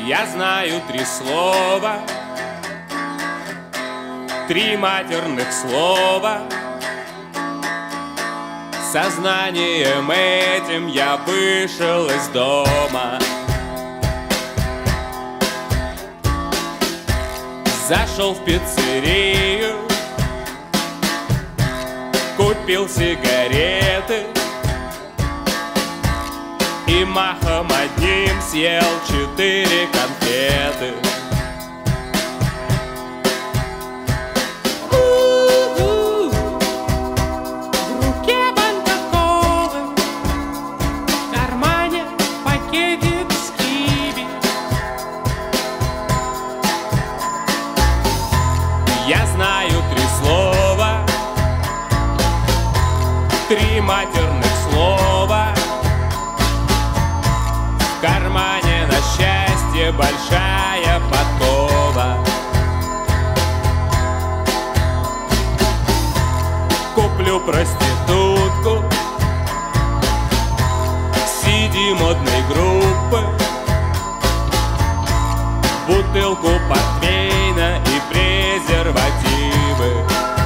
Я знаю 3 слова, 3 матерных слова. Сознанием этим я вышел из дома. Зашел в пиццерию, купил сигареты и махом одним съел 4 конфеты. В руке банка колы, в кармане пакетик с киви. Я знаю 3 слова, 3 матерных слова. В кармане на счастье большая подкова. Куплю проститутку CD модной группы, бутылку портвейна и презервативы.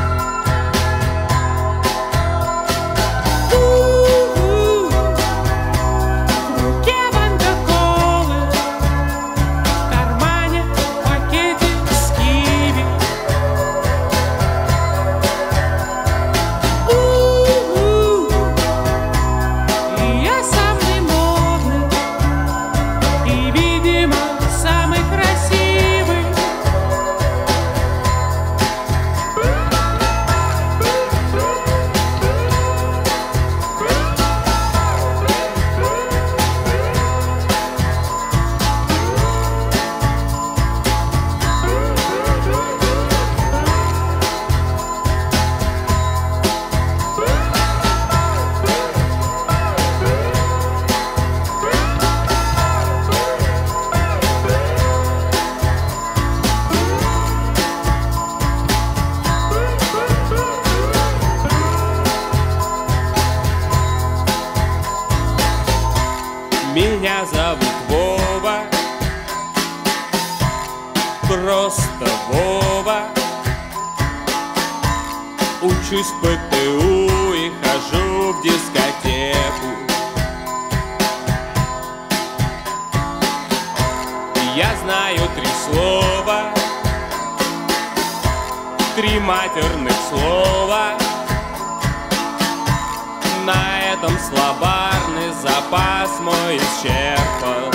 Меня зовут Вова, просто Вова. Учусь в ПТУ и хожу в дискотеку. Я знаю 3 слова, 3 матерных слова. На этом словарный запас мой исчерпан.